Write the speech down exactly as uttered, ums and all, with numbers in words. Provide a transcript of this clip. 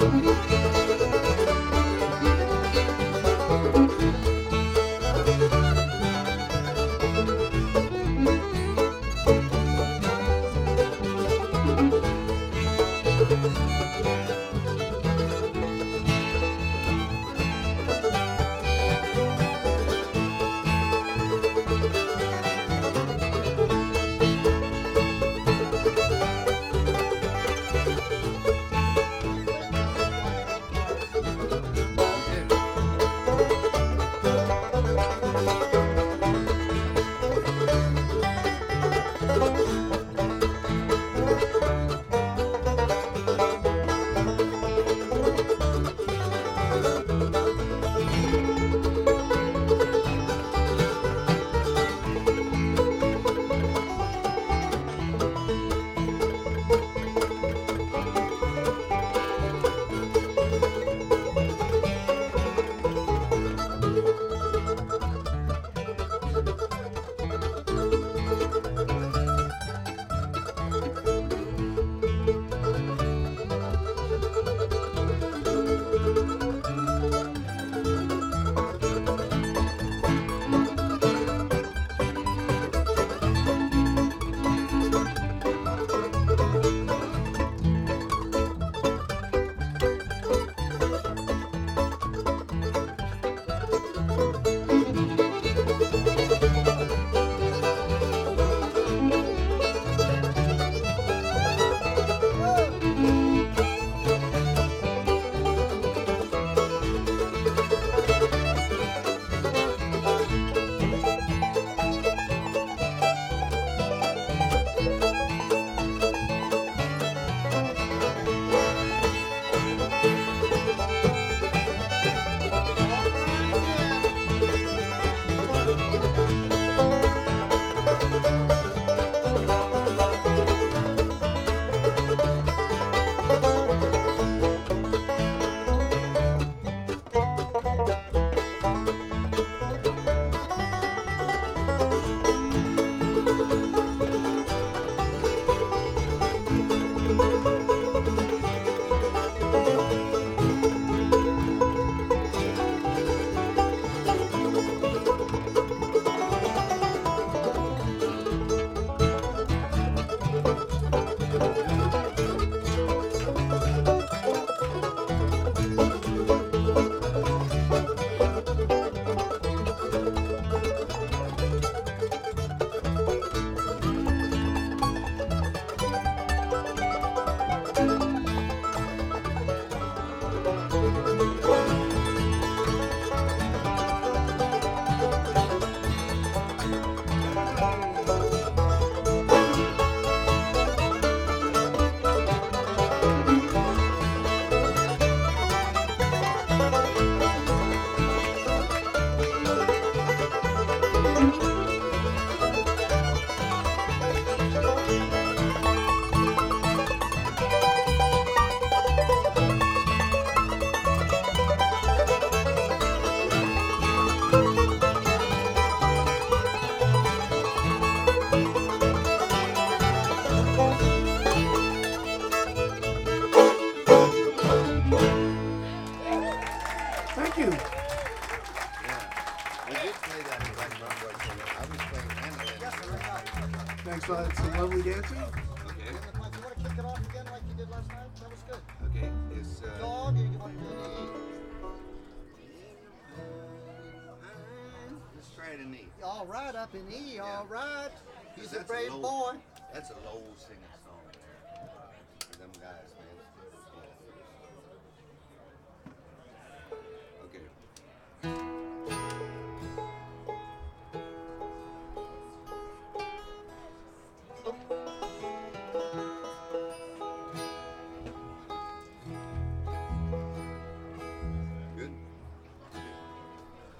Thanks for some lovely dancing. Okay. You want to kick it off again like you did last night? That was good. Okay. It's uh, Dog, you want to let's try it in E. all right up in E, all right. He's a That's brave low- boy. That's a low singer.